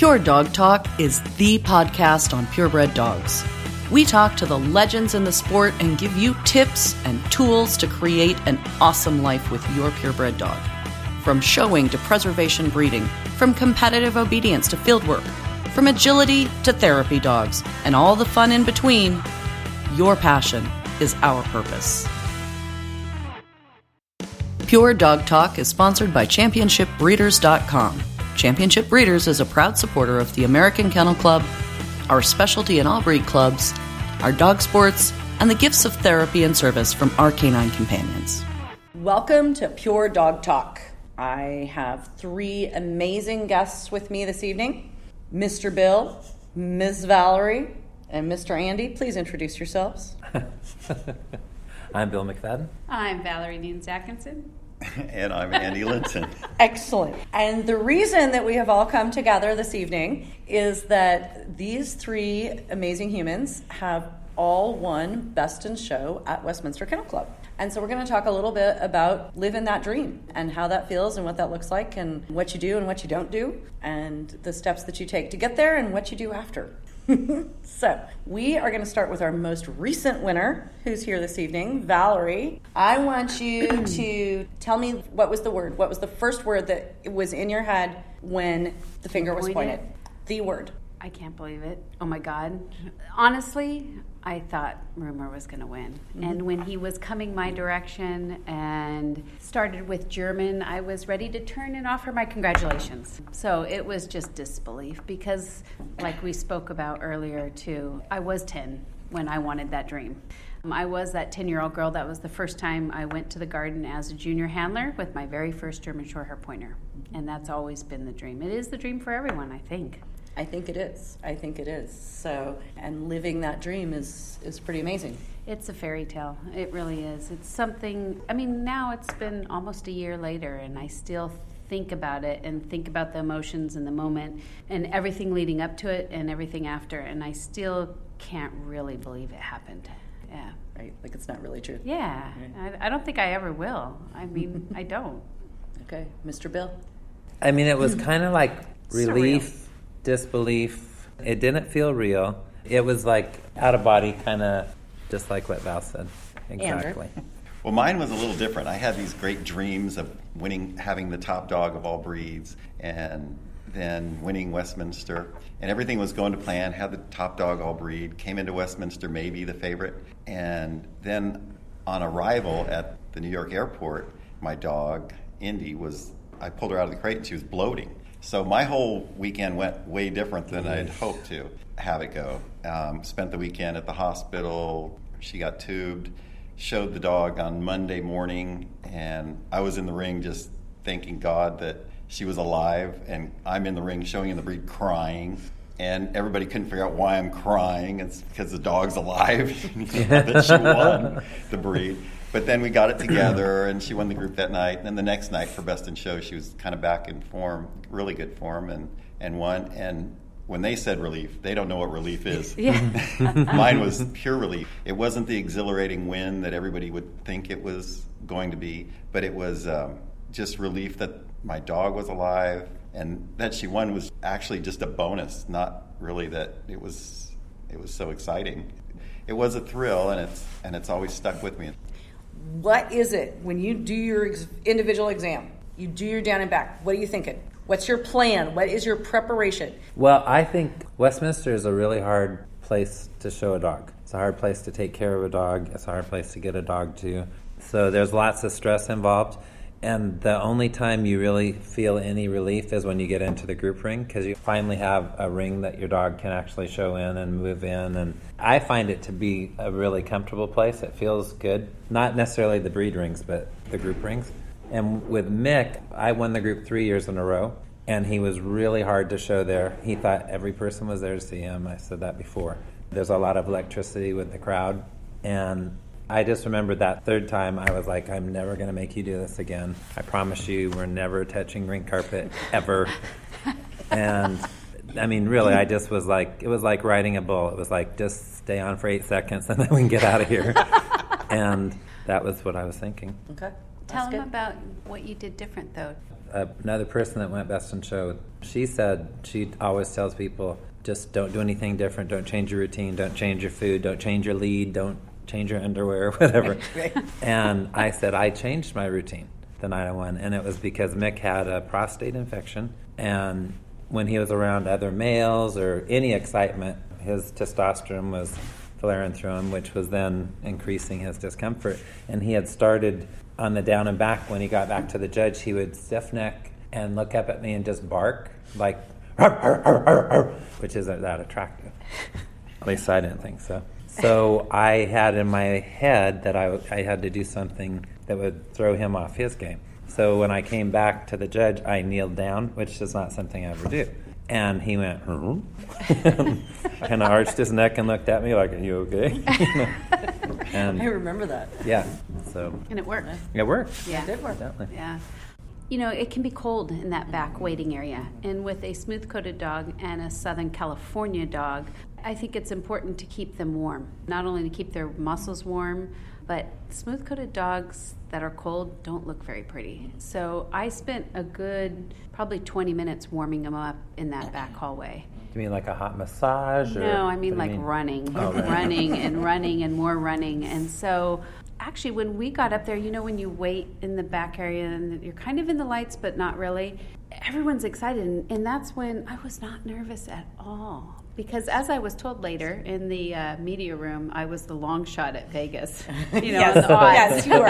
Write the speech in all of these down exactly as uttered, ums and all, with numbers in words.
Pure Dog Talk is the podcast on purebred dogs. We talk to the legends in the sport and give you tips and tools to create an awesome life with your purebred dog. From showing to preservation breeding, from competitive obedience to fieldwork, from agility to therapy dogs, and all the fun in between, your passion is our purpose. Pure Dog Talk is sponsored by championship breeders dot com. Championship Breeders is a proud supporter of the American Kennel Club, our specialty in all breed clubs, our dog sports, and the gifts of therapy and service from our canine companions. Welcome to Pure Dog Talk. I have three amazing guests with me this evening. Mister Bill, Miz Valerie, and Mister Andy. Please introduce yourselves. I'm Bill McFadden. I'm Valerie Nunes Atkinson. And I'm Andy Linton. Excellent. And the reason that we have all come together this evening is that these three amazing humans have all won Best in Show at Westminster Kennel Club. And so we're going to talk a little bit about living that dream and how that feels and what that looks like and what you do and what you don't do and the steps that you take to get there and what you do after. So we are going to start with our most recent winner who's here this evening, Valerie. I want you to tell me what was the word, what was the first word that was in your head when the finger was pointed? The word. I can't believe it. Oh my God. Honestly, I thought Rumor was going to win. Mm-hmm. And when he was coming my direction and started with German, I was ready to turn and offer my congratulations. So it was just disbelief because, like we spoke about earlier too, I was ten when I wanted that dream. I was that ten-year-old girl. That was the first time I went to the garden as a junior handler with my very first German Shorthair Pointer. And that's always been the dream. It is the dream for everyone, I think. I think it is. I think it is. So, and living that dream is, is pretty amazing. It's a fairy tale. It really is. It's something, I mean, now it's been almost a year later, and I still think about it and think about the emotions and the moment and everything leading up to it and everything after, and I still can't really believe it happened. Yeah. Right? Like it's not really true. Yeah. Right. I, I don't think I ever will. I mean, I don't. Okay. Mister Bill? I mean, it was kind of like relief. Surreal. Disbelief. It didn't feel real. It was like out of body, kind of just like what Val said. Exactly. Andrew? Well, mine was a little different. I had these great dreams of winning, having the top dog of all breeds, and then winning Westminster. And everything was going to plan, had the top dog all breed, came into Westminster, maybe the favorite. And then on arrival at the New York airport, my dog, Indy, was, I pulled her out of the crate and she was bloating. So my whole weekend went way different than I'd hoped to have it go. Um, spent the weekend at the hospital. She got tubed. Showed the dog on Monday morning, and I was in the ring just thanking God that she was alive, and I'm in the ring showing in the breed crying, and everybody couldn't figure out why I'm crying. It's because the dog's alive that she won the breed. But then we got it together, and she won the group that night. And then the next night for Best in Show, she was kind of back in form, really good form, and, and won. And when they said relief, they don't know what relief is. Yeah. Mine was pure relief. It wasn't the exhilarating win that everybody would think it was going to be, but it was um, just relief that my dog was alive, and that she won was actually just a bonus, not really that it was it was so exciting. It was a thrill, and it's and it's always stuck with me. What is it when you do your ex- individual exam? You do your down and back. What are you thinking? What's your plan? What is your preparation? Well, I think Westminster is a really hard place to show a dog. It's a hard place to take care of a dog. It's a hard place to get a dog to. So there's lots of stress involved. And the only time you really feel any relief is when you get into the group ring, because you finally have a ring that your dog can actually show in and move in. And I find it to be a really comfortable place. It feels good. Not necessarily the breed rings, but the group rings. And with Mick, I won the group three years in a row, and he was really hard to show there. He thought every person was there to see him. I said that before. There's a lot of electricity with the crowd, and I just remembered that third time I was like, I'm never going to make you do this again. I promise you we're never touching ring carpet, ever. And, I mean, really, I just was like, it was like riding a bull. It was like, just stay on for eight seconds and then we can get out of here. And that was what I was thinking. Okay. Tell That's them good. about what you did different, though. Uh, another person that went best in show, she said she always tells people, just don't do anything different. Don't change your routine. Don't change your food. Don't change your lead. Don't change your underwear, whatever. Right. And I said, I changed my routine the night I won. And it was because Mick had a prostate infection. And when he was around other males or any excitement, his testosterone was flaring through him, which was then increasing his discomfort. And he had started on the down and back. When he got back to the judge, he would stiff neck and look up at me and just bark, like, "Arr, arr, arr, arr, arr," which isn't that attractive. At least I didn't think so. So I had in my head that I, I had to do something that would throw him off his game. So when I came back to the judge, I kneeled down, which is not something I ever do. And he went, hmm? Kind of arched his neck and looked at me like, are you okay? And I remember that. yeah, so And it worked. it worked. Yeah. It did work. Definitely. Yeah. You know, it can be cold in that back waiting area. And with a smooth-coated dog and a Southern California dog, I think it's important to keep them warm. Not only to keep their muscles warm, but smooth-coated dogs that are cold don't look very pretty. So I spent a good probably twenty minutes warming them up in that back hallway. Do you mean like a hot massage? Or No, I mean what do like you mean? running, Oh, right. running and running and more running. And so actually when we got up there, you know when you wait in the back area and you're kind of in the lights but not really, everyone's excited. And, and that's when I was not nervous at all. Because as I was told later in the uh, media room, I was the long shot at Vegas. You know, Yes. on the odds. Yes, you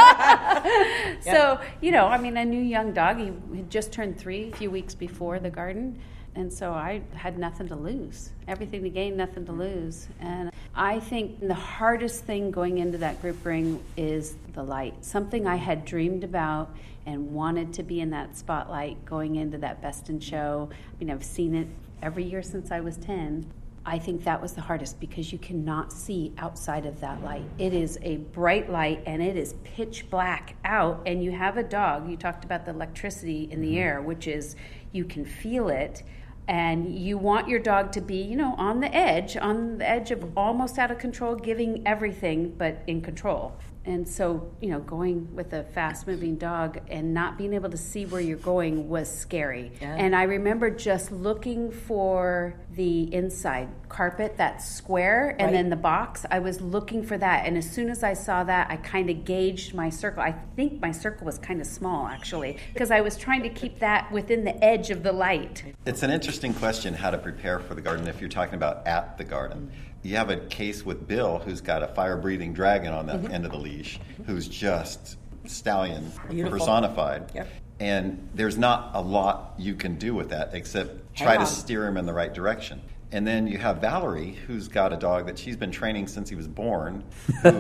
were. So, you know, I mean, a new young dog, he had just turned three a few weeks before the garden. And so I had nothing to lose, everything to gain, nothing to lose. And I think the hardest thing going into that group ring is the light. Something I had dreamed about and wanted to be in that spotlight going into that Best in Show. I mean, I've seen it every year since I was ten. I think that was the hardest because you cannot see outside of that light. It is a bright light and it is pitch black out, and you have a dog. You talked about the electricity in the air, which is you can feel it, and you want your dog to be, you know, on the edge, on the edge of almost out of control, giving everything but in control. And so, you know, going with a fast-moving dog and not being able to see where you're going was scary. Yeah. And I remember just looking for the inside carpet, that square, and Right. then the box. I was looking for that. And as soon as I saw that, I kind of gauged my circle. I think my circle was kind of small, actually, because I was trying to keep that within the edge of the light. It's an interesting question how to prepare for the garden if you're talking about at the garden. You have a case with Bill who's got a fire-breathing dragon on the end of the leash who's just stallion Beautiful. personified. Yep. And there's not a lot you can do with that except Hang try on. to steer him in the right direction. And then you have Valerie, who's got a dog that she's been training since he was born. Pretty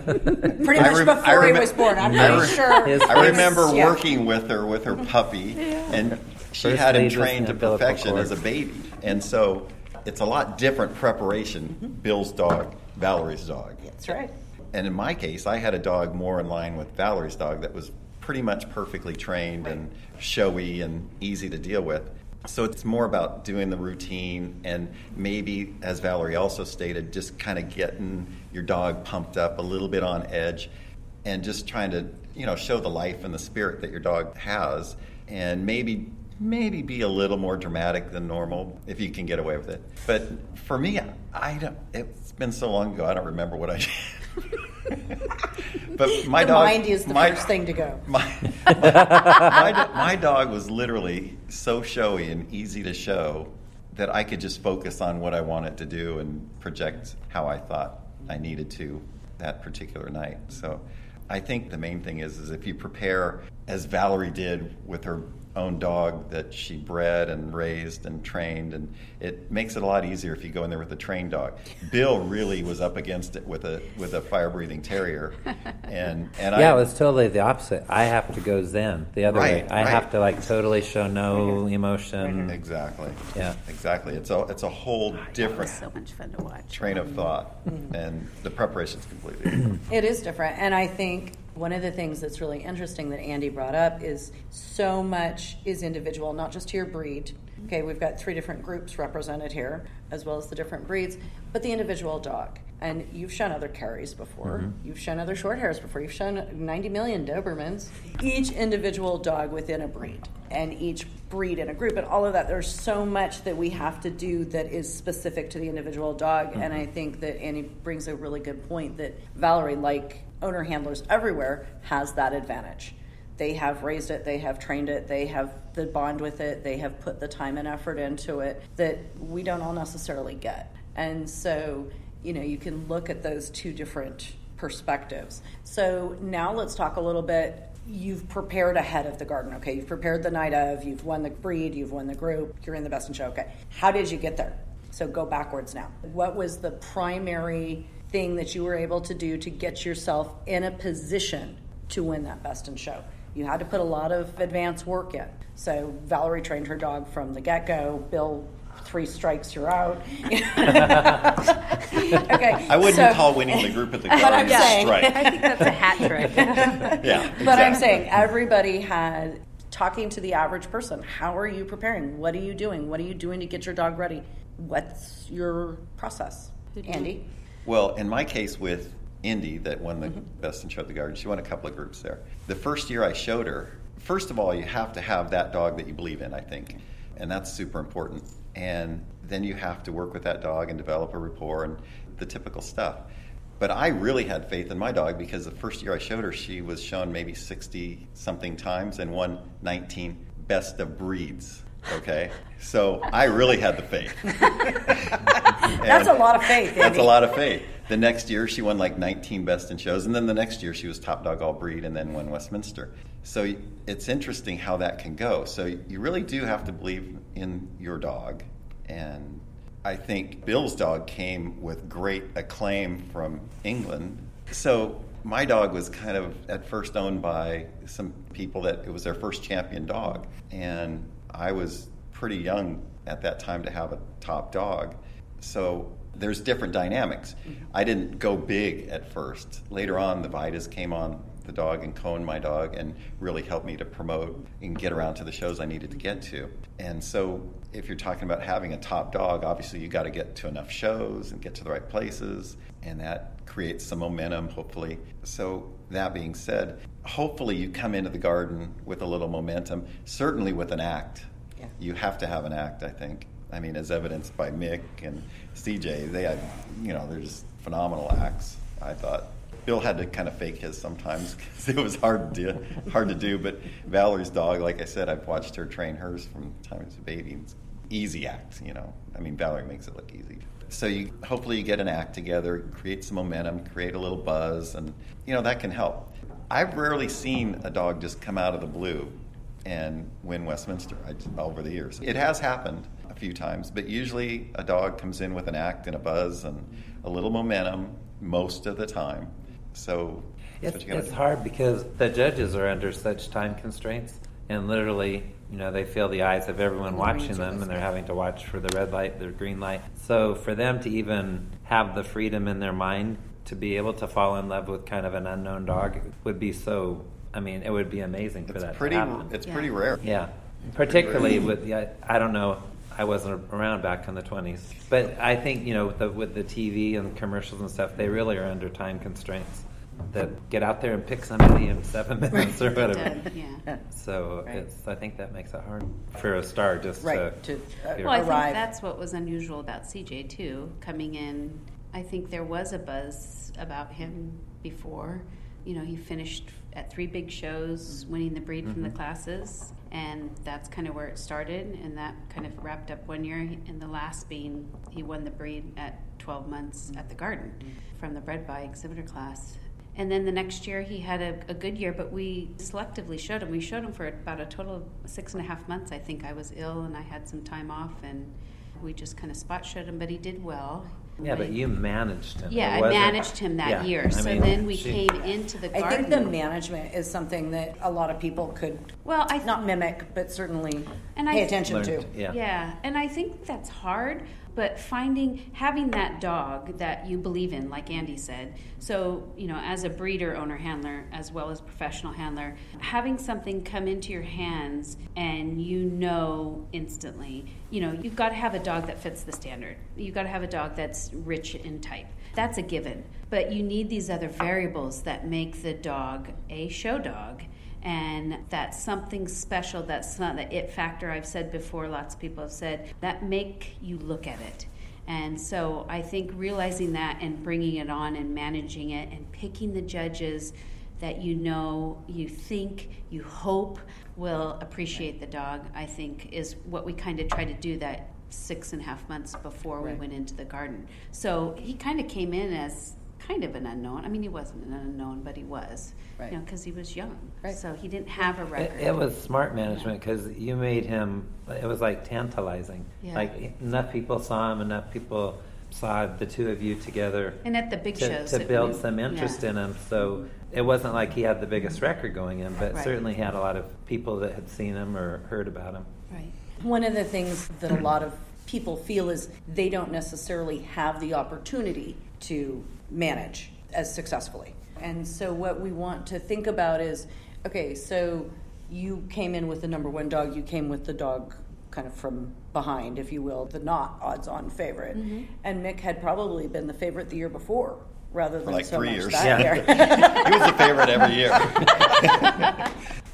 I much rem- before I rem- he was born. I'm I pretty re- sure. His I remember Yeah. working with her with her puppy, and she First had him lead was trained the to umbilical perfection cord. as a baby. And so it's a lot different preparation, Bill's dog, Valerie's dog. That's right. And in my case, I had a dog more in line with Valerie's dog that was pretty much perfectly trained and showy and easy to deal with. So it's more about doing the routine and maybe, as Valerie also stated, just kind of getting your dog pumped up a little bit on edge and just trying to, you know, show the life and the spirit that your dog has, and maybe maybe be a little more dramatic than normal if you can get away with it. But for me, I don't, it's been so long ago, I don't remember what I did. But my the dog, mind is the my, first thing to go. My, my, do- my dog was literally so showy and easy to show that I could just focus on what I wanted to do and project how I thought I needed to that particular night. So I think the main thing is, is if you prepare as Valerie did with her own dog that she bred and raised and trained, and it makes it a lot easier if you go in there with a trained dog. Bill really was up against it with a with a fire-breathing terrier, and and Yeah, I, it was totally the opposite. I have to go zen the other Right, way. I right. have to like totally show no emotion. Exactly. Yeah. Exactly. It's a it's a whole That different was so much fun to watch. train of thought, and the preparation's completely different. It is different. And I think one of the things that's really interesting that Andy brought up is so much is individual, not just to your breed. Okay, we've got three different groups represented here, as well as the different breeds, but the individual dog. And you've shown other Carries before. Mm-hmm. You've shown other short hairs before. You've shown ninety million Dobermans. Each individual dog within a breed, and each breed in a group, and all of that. There's so much that we have to do that is specific to the individual dog. Mm-hmm. And I think that Andy brings a really good point that Valerie, like owner handlers everywhere, has that advantage. They have raised it, they have trained it, they have the bond with it, they have put the time and effort into it that we don't all necessarily get. And so, you know, you can look at those two different perspectives. So now let's talk a little bit. You've prepared ahead of the garden, okay? You've prepared the night of, you've won the breed, you've won the group, you're in the Best in Show, okay. How did you get there? So go backwards now. What was the primary thing that you were able to do to get yourself in a position to win that Best in Show? You had to put a lot of advanced work in. So Valerie trained her dog from the get-go. Bill, three strikes, you're out. Okay. I wouldn't so, call winning the group at the garden but I'm a saying, strike. I think that's a hat trick. Yeah, exactly. But I'm saying everybody had, talking to the average person, how are you preparing? What are you doing? What are you doing to get your dog ready? What's your process? Andy? Well, in my case with Indy, that won the mm-hmm. Best in Show at the Garden, she won a couple of groups there. The first year I showed her, first of all, you have to have that dog that you believe in, I think. And that's super important. And then you have to work with that dog and develop a rapport and the typical stuff. But I really had faith in my dog because the first year I showed her, she was shown maybe sixty-something times and won nineteen Best of Breeds. Okay? So I really had the faith. That's a lot of faith, Andy. That's a lot of faith. The next year, she won like nineteen Best in Shows, and then the next year, she was top dog all breed and then won Westminster. So it's interesting how that can go. So you really do have to believe in your dog. And I think Bill's dog came with great acclaim from England. So my dog was kind of at first owned by some people that it was their first champion dog. And I was pretty young at that time to have a top dog. So there's different dynamics. I didn't go big at first. Later on, the Vidas came on the dog and Cohen, my dog, and really helped me to promote and get around to the shows I needed to get to. And so if you're talking about having a top dog, obviously you got to get to enough shows and get to the right places, and that creates some momentum, hopefully. So that being said, hopefully you come into the garden with a little momentum, certainly with an act. Yeah. You have to have an act, I think. I mean, as evidenced by Mick and C J, they had, you know, they're just phenomenal acts, I thought. Bill had to kind of fake his sometimes because it was hard to do, hard to do. But Valerie's dog, like I said, I've watched her train hers from the time she was a baby. It's easy act, you know. I mean, Valerie makes it look easy. So you hopefully you get an act together, create some momentum, create a little buzz, and, you know, that can help. I've rarely seen a dog just come out of the blue and win Westminster over the years. It has happened a few times, but usually a dog comes in with an act and a buzz and a little momentum most of the time. So that's it's, what you gotta it's do. hard because the judges are under such time constraints, and literally, you know, they feel the eyes of everyone watching them, and they're having to watch for the red light, the green light. So for them to even have the freedom in their mind to be able to fall in love with kind of an unknown dog would be so, I mean, it would be amazing for It's that pretty. to happen. It's Yeah. pretty rare. Yeah, particularly with, yeah, I don't know, I wasn't around back in the twenties. But I think, you know, with the, with the T V and commercials and stuff, they really are under time constraints. That get out there and pick somebody in seven minutes or whatever. Done, yeah. So Right. it's, I think that makes it hard for a star just Right, to... to, uh, be Well, I think arrive. that's what was unusual about C J too. Coming in, I think there was a buzz about him before. You know, he finished at three big shows, winning the breed from the classes, and that's kind of where it started. And that kind of wrapped up one year. And the last being, he won the breed at twelve months at the Garden from the bred by exhibitor class. And then the next year he had a, a good year, but we selectively showed him. We showed him for about a total of six and a half months. I think I was ill and I had some time off, and we just kind of spot showed him, but he did well. Yeah, but you managed him. Yeah, It I wasn't- managed him that Yeah, year. I So mean, then we she- came into the I garden. think the management is something that a lot of people could well, I th- not mimic, but certainly And I pay th- attention to. Learned, yeah. Yeah, and I think that's hard, but finding, having that dog that you believe in, like Andy said. So, you know, as a breeder, owner, handler, as well as professional handler, having something come into your hands and you know instantly, you know, you've got to have a dog that fits the standard. You've got to have a dog that's rich in type. that's a given. But you need these other variables that make the dog a show dog. And that's something special, that's not the it factor I've said before, lots of people have said, that make you look at it. And so I think realizing that and bringing it on and managing it and picking the judges that you know, you think, you hope will appreciate the dog, I think is what we kind of try to do that six and a half months before we right. went into the garden. So he kind of came in as kind of an unknown. I mean, he wasn't an unknown, but he was, right. you know, because he was young. Right. So he didn't have a record. It, it was smart management because you made him, it was like tantalizing. Yeah. Like enough people saw him, enough people saw the two of you together. And at the big to, shows. To it build was- some interest yeah. in him. So it wasn't like he had the biggest record going in, but Right. certainly he had a lot of people that had seen him or heard about him. Right. One of the things that a lot of people feel is they don't necessarily have the opportunity to manage as successfully. And so what we want to think about is, okay, so you came in with the number one dog, you came with the dog kind of from behind, if you will, the not odds-on favorite. Mm-hmm. And Mick had probably been the favorite the year before, rather For than like so three much years. that Yeah. year. He was a favorite every year.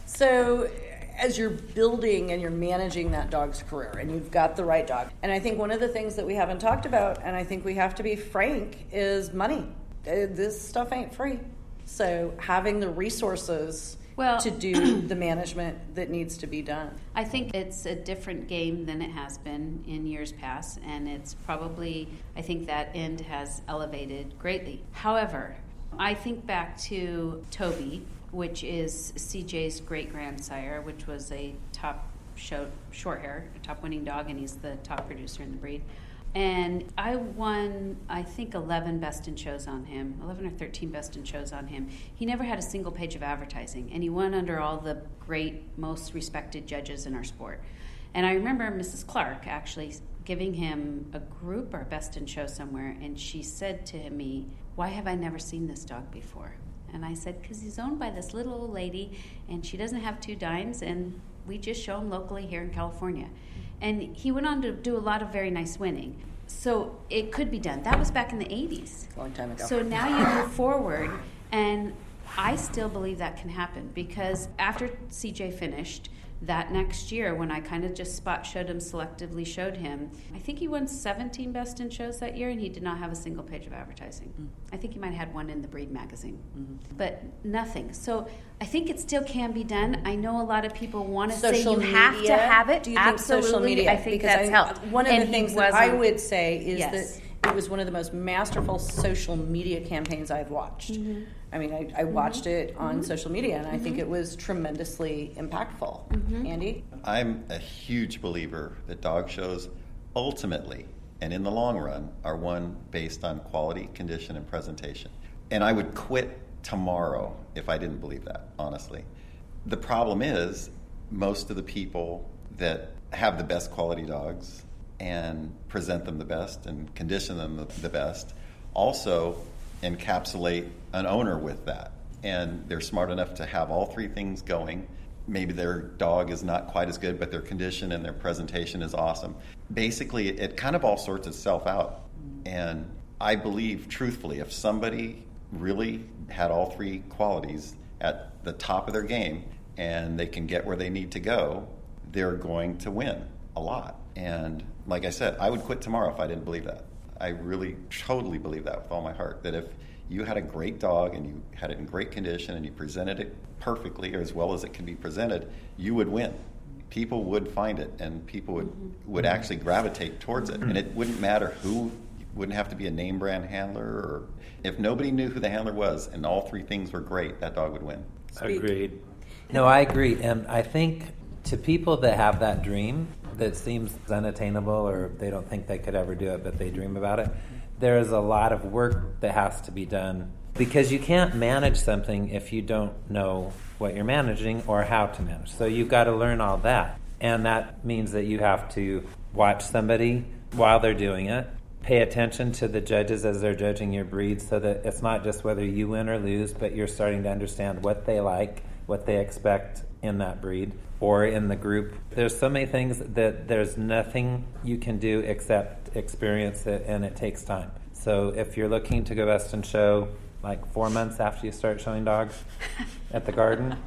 So as you're building and you're managing that dog's career and you've got the right dog, and I think one of the things that we haven't talked about, and I think we have to be frank, is money. Uh, This stuff ain't free. So having the resources Well- to do the management that needs to be done. I think it's a different game than it has been in years past, and it's probably, I think that end has elevated greatly. However, I think back to Toby, which is C J's great-grandsire, which was a top show, short hair, a top winning dog, and he's the top producer in the breed. And I won, I think, eleven best in shows on him, eleven or thirteen best in shows on him. He never had a single page of advertising, and he won under all the great, most respected judges in our sport. And I remember Missus Clark actually giving him a group or best in show somewhere, and she said to me, "Why have I never seen this dog before?" And I said, "Because he's owned by this little old lady, and she doesn't have two dimes, and we just show him locally here in California." And he went on to do a lot of very nice winning. So it could be done. That was back in the eighties. A long time ago. So now you move forward, and I still believe that can happen because after C J finished, that next year when I kind of just spot showed him, selectively showed him, I think he won seventeen best in shows that year, and he did not have a single page of advertising. Mm. I think he might have had one in the Breed magazine, mm-hmm. but nothing. So I think it still can be done. I know a lot of people want to say you media, have to have it. Do you think Absolutely. social media? I think because that's I, helped. One of and the things he that I wasn't- would say is Yes. that it was one of the most masterful social media campaigns I've watched. Mm-hmm. I mean, I, I watched mm-hmm. it on mm-hmm. social media, and I mm-hmm. think it was tremendously impactful. Mm-hmm. Andy? I'm a huge believer that dog shows ultimately and in the long run are won based on quality, condition, and presentation. And I would quit tomorrow if I didn't believe that, honestly. The problem is most of the people that have the best quality dogs and present them the best and condition them the, the best also encapsulate an owner with that. And they're smart enough to have all three things going. Maybe their dog is not quite as good, but their condition and their presentation is awesome. Basically, it, it kind of all sorts itself out. And I believe, truthfully, if somebody really had all three qualities at the top of their game and they can get where they need to go, they're going to win a lot. And like I said, I would quit tomorrow if I didn't believe that. I really, totally believe that with all my heart, that if you had a great dog and you had it in great condition and you presented it perfectly or as well as it can be presented, you would win. People would find it and people would, mm-hmm. would actually gravitate towards it. And it wouldn't matter who, it wouldn't have to be a name brand handler, or if nobody knew who the handler was and all three things were great, that dog would win. Speak. Agreed. No, I agree. And I think to people that have that dream that seems unattainable or they don't think they could ever do it, but they dream about it, there is a lot of work that has to be done because you can't manage something if you don't know what you're managing or how to manage. So you've got to learn all that. And that means that you have to watch somebody while they're doing it, pay attention to the judges as they're judging your breed so that it's not just whether you win or lose, but you're starting to understand what they like, what they expect in that breed or in the group. There's so many things that there's nothing you can do except experience it, and it takes time. So if you're looking to go Best in Show like four months after you start showing dogs at the Garden,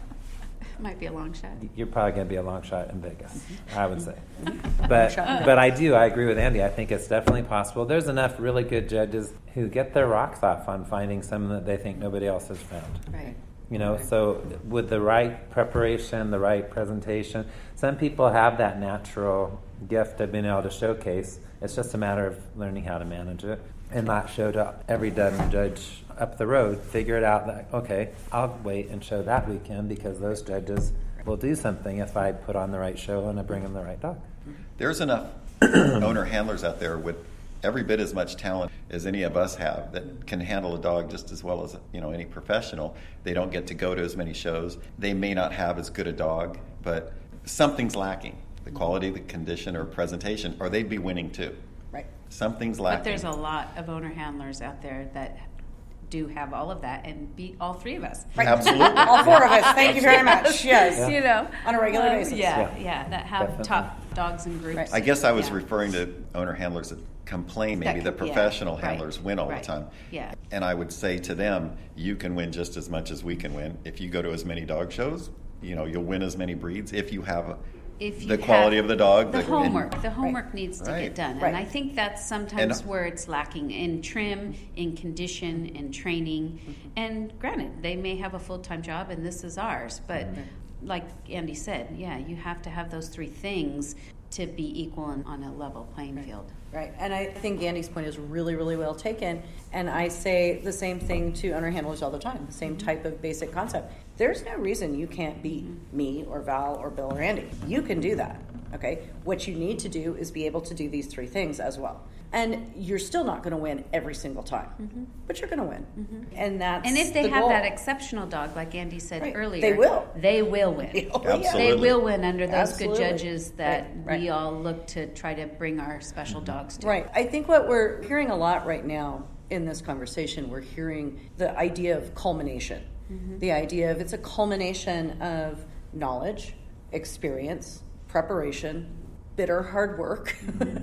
Might be a long shot. you're probably going to be a long shot in Vegas, I would say. But but I do, I agree with Andy. I think it's definitely possible. There's enough really good judges who get their rocks off on finding something that they think nobody else has found. Right. You know, so with the right preparation, the right presentation, some people have that natural gift of being able to showcase. It's just a matter of learning how to manage it and not show to every dumb judge up the road. Figure it out that, okay, I'll wait and show that weekend because those judges will do something if I put on the right show and I bring them the right dog. There's enough owner handlers out there with every bit as much talent as any of us have that can handle a dog just as well as, you know, any professional. They don't get to go to as many shows. They may not have as good a dog, but something's lacking. The quality, the condition, or presentation, or they'd be winning too. Right. Something's lacking. But there's a lot of owner handlers out there that do have all of that and beat all three of us. Right. Absolutely. All four of us. Thank you very much. Yes. Yeah. You know, On a regular um, basis. Yeah, Yeah. yeah, that have Definitely. top dogs and groups. Right. I guess I was Yeah. referring to owner handlers that complain maybe That the could- yeah, professional right, handlers win all right, the time. yeah. And I would say to them, you can win just as much as we can win. If you go to as many dog shows, you know, you'll win as many breeds if you have If you the quality have of the dog. The and- homework. The homework needs to Right. get done. Right. And I think that's sometimes And- where it's lacking in trim, in condition, in training. Mm-hmm. And granted, they may have a full-time job and this is ours. But like Andy said, yeah, you have to have those three things to be equal and on a level playing field. Right, and I think Andy's point is really, really well taken. And I say the same thing to owner handlers all the time, the same type of basic concept. There's no reason you can't beat me or Val or Bill or Andy. You can do that, okay? What you need to do is be able to do these three things as well. And you're still not going to win every single time, Mm-hmm. but you're going to win. And that's And if they the have goal. that exceptional dog, like Andy said Right. earlier, They will. They will win. Oh, yeah. Absolutely. They will win under those Absolutely. good judges that Right, we right. all look to try to bring our special dogs to. Right. I think what we're hearing a lot right now in this conversation, we're hearing the idea of culmination. The idea of it's a culmination of knowledge, experience, preparation, bitter hard work,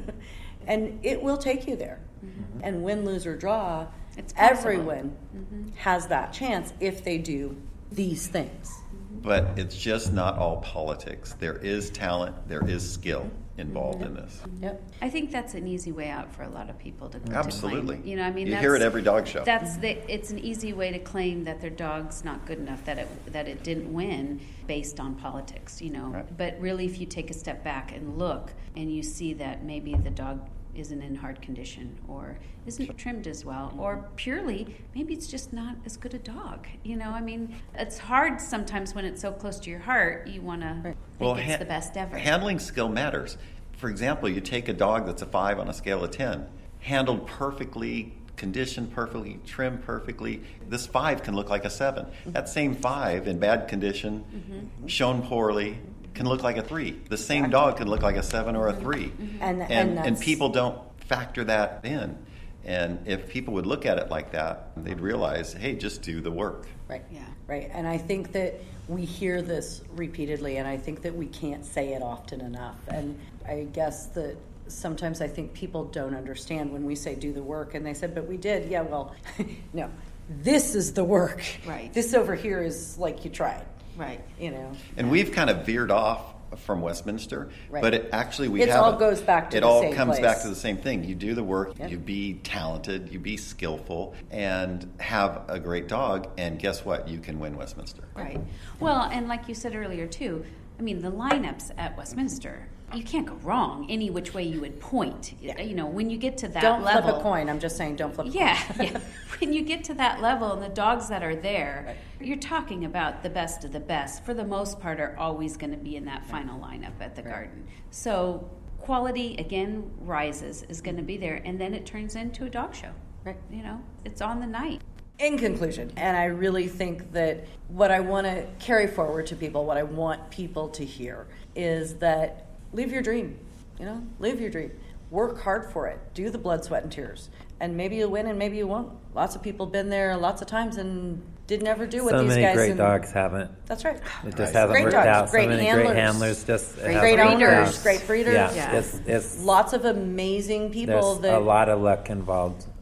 and it will take you there. And win, lose, or draw, It's possible. everyone has that chance if they do these things. But it's just not all politics. There is talent, there is skill involved in this. Yep. I think that's an easy way out for a lot of people to, to Absolutely. claim. You know, I mean, You that's, hear it every dog show. That's the. It's an easy way to claim that their dog's not good enough, that it that it didn't win based on politics. You know, Right. but really, if you take a step back and look, and you see that maybe the dog isn't in hard condition or isn't trimmed as well, or purely maybe it's just not as good a dog. You know, I mean, it's hard sometimes when it's so close to your heart. You want to think Well, it's ha- the best ever. Handling skill matters. For example, you take a dog that's a five on a scale of ten, handled perfectly, conditioned perfectly, trimmed perfectly. This five can look like a seven. That same five in bad condition, Mm-hmm. shown poorly, can look like a three. The same dog can look like a seven or a three. Mm-hmm. And- and, and and that's- people don't factor that in. And if people would look at it like that, they'd realize, hey, just do the work. Right. Yeah. Right. And I think that we hear this repeatedly, and I think that we can't say it often enough. And I guess that sometimes I think people don't understand when we say do the work, and they said, but we did. Yeah, well, no, this is the work. Right. This over here is like you tried, Right. you know. And we've kind of veered off from Westminster, Right. but it actually we It haven't. all goes back to it the all same comes place. back to the same thing. You do the work, Yeah. you be talented, you be skillful, and have a great dog. And guess what? You can win Westminster. Right. Well, and like you said earlier too, I mean the lineups at Westminster, you can't go wrong any which way you would point. You know, when you get to that Don't level, flip a coin. I'm just saying, don't flip a Yeah, coin. yeah. When you get to that level and the dogs that are there, you're talking about the best of the best. For the most part, are always going to be in that final lineup at the Garden. So quality again rises, is going to be there, and then it turns into a dog show. Right. You know, it's on the night. In conclusion, and I really think that what I want to carry forward to people, what I want people to hear, is that live your dream. You know, live your dream. Work hard for it. Do the blood, sweat, and tears. And maybe you'll win and maybe you won't. Lots of people been there lots of times and didn't ever do what So these many guys great and- dogs haven't. That's right. It just Right. hasn't Great worked dogs, out. great so many handlers. great handlers just it Great hasn't Great worked owners, out. great breeders. Yeah, Yeah. It's, it's, Lots of amazing people there's that a lot of luck involved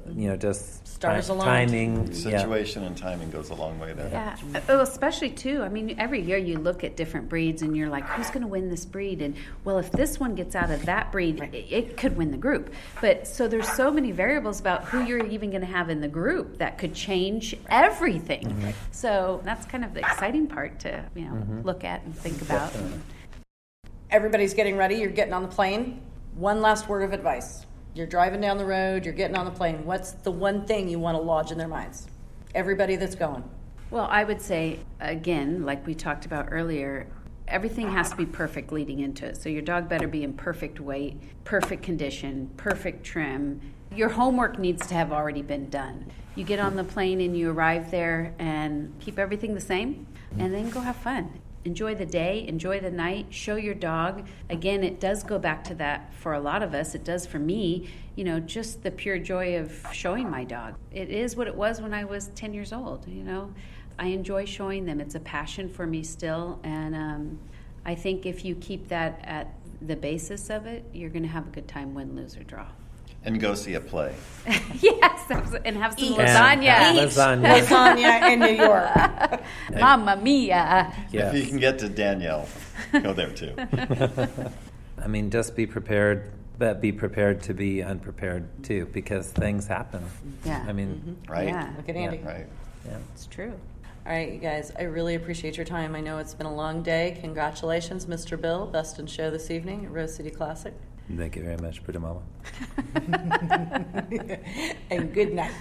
you know, just Stars ti- aligned. timing. yeah. Situation and timing goes a long way there. Yeah, oh, especially too. I mean, every year you look at different breeds and you're like, who's going to win this breed? And well, if this one gets out of that breed, it, it could win the group. But so there's so many variables about who you're even going to have in the group that could change everything. Mm-hmm. So that's kind of the exciting part to you know mm-hmm. look at and think about. Everybody's getting ready. You're getting on the plane. One last word of advice. You're driving down the road. You're getting on the plane. What's the one thing you want to lodge in their minds? Everybody that's going. Well, I would say, again, like we talked about earlier, everything has to be perfect leading into it. So your dog better be in perfect weight, perfect condition, perfect trim. Your homework needs to have already been done. You get on the plane and you arrive there and keep everything the same, and then go have fun. Enjoy the day, enjoy the night, show your dog. Again, it does go back to that for a lot of us. It does for me, you know, just the pure joy of showing my dog. It is what it was when I was ten years old, you know. I enjoy showing them. It's a passion for me still, and um, I think if you keep that at the basis of it, you're going to have a good time, win, lose, or draw. And go see a play. Yes, and have some Eat. lasagna. And lasagna. Lasagna in New York. Mamma mia. Yes. If you can get to Danielle, go there too. I mean, just be prepared, but be prepared to be unprepared too, because things happen. Yeah. I mean, Mm-hmm. Right? Yeah. Look at Andy. Right. yeah. It's true. All right, you guys, I really appreciate your time. I know it's been a long day. Congratulations, Mister Bill. Best in show this evening at Rose City Classic. Thank you very much, Pretty Mama. And good night.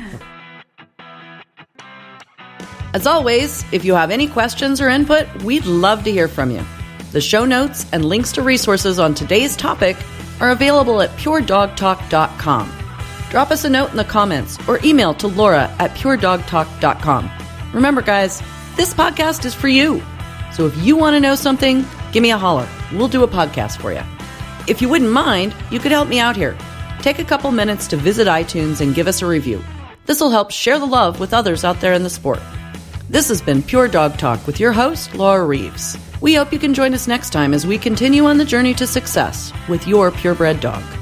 As always, if you have any questions or input, we'd love to hear from you. The show notes and links to resources on today's topic are available at pure dog talk dot com. Drop us a note in the comments or email to Laura at pure dog talk dot com. Remember, guys, this podcast is for you. So if you want to know something, give me a holler. We'll do a podcast for you. If you wouldn't mind, you could help me out here. Take a couple minutes to visit iTunes and give us a review. This will help share the love with others out there in the sport. This has been Pure Dog Talk with your host, Laura Reeves. We hope you can join us next time as we continue on the journey to success with your purebred dog.